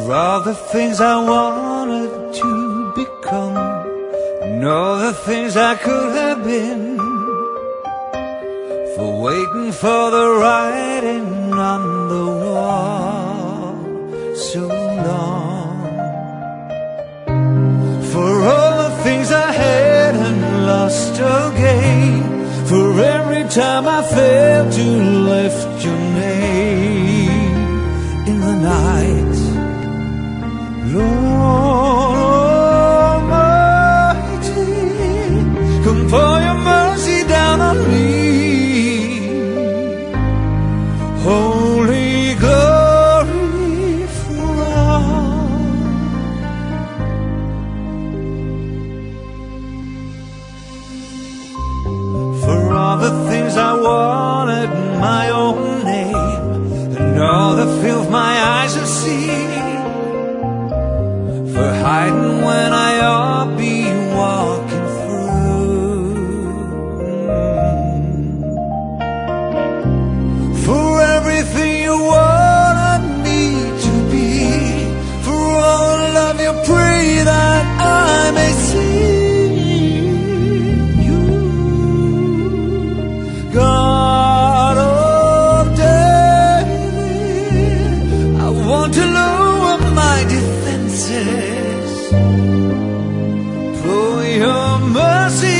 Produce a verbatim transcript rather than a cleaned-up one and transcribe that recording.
for all the things I wanted to become, and all the things I could have been, for waiting for the writing on the wall so long, for all the things I had and lost again, for every time I failed to lift your name in the night. Lord Almighty, come pour your mercy down on me. Holy glory for all. For all the things I wanted in my own name, and all the filth my eyes have seen, for hiding when I ought be walking through, for everything you wanted me to be, for all the love you pray that I may see you, God of David. I want to lower my defenses, pour your mercy